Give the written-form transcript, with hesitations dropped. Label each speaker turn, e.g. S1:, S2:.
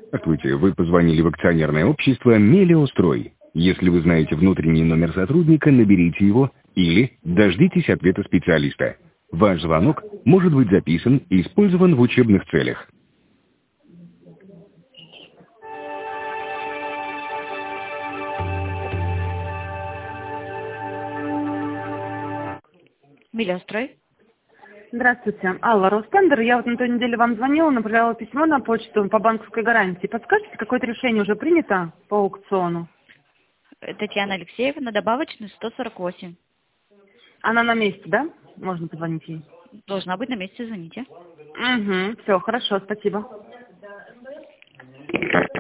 S1: Здравствуйте, вы позвонили в акционерное общество «Мелиострой». Если вы знаете внутренний номер сотрудника, наберите его или дождитесь ответа специалиста. Ваш звонок может быть записан и использован в учебных целях.
S2: Мелиострой.
S3: Здравствуйте. Алла, Ростендер. Я вот на той неделе вам звонила, направляла письмо на почту по банковской гарантии. Подскажите, какое-то решение уже принято по аукциону?
S2: Татьяна Алексеевна, добавочный 148.
S3: Она на месте, да? Можно позвонить ей?
S2: Должна быть на месте, звоните.
S3: Угу, все, хорошо, спасибо.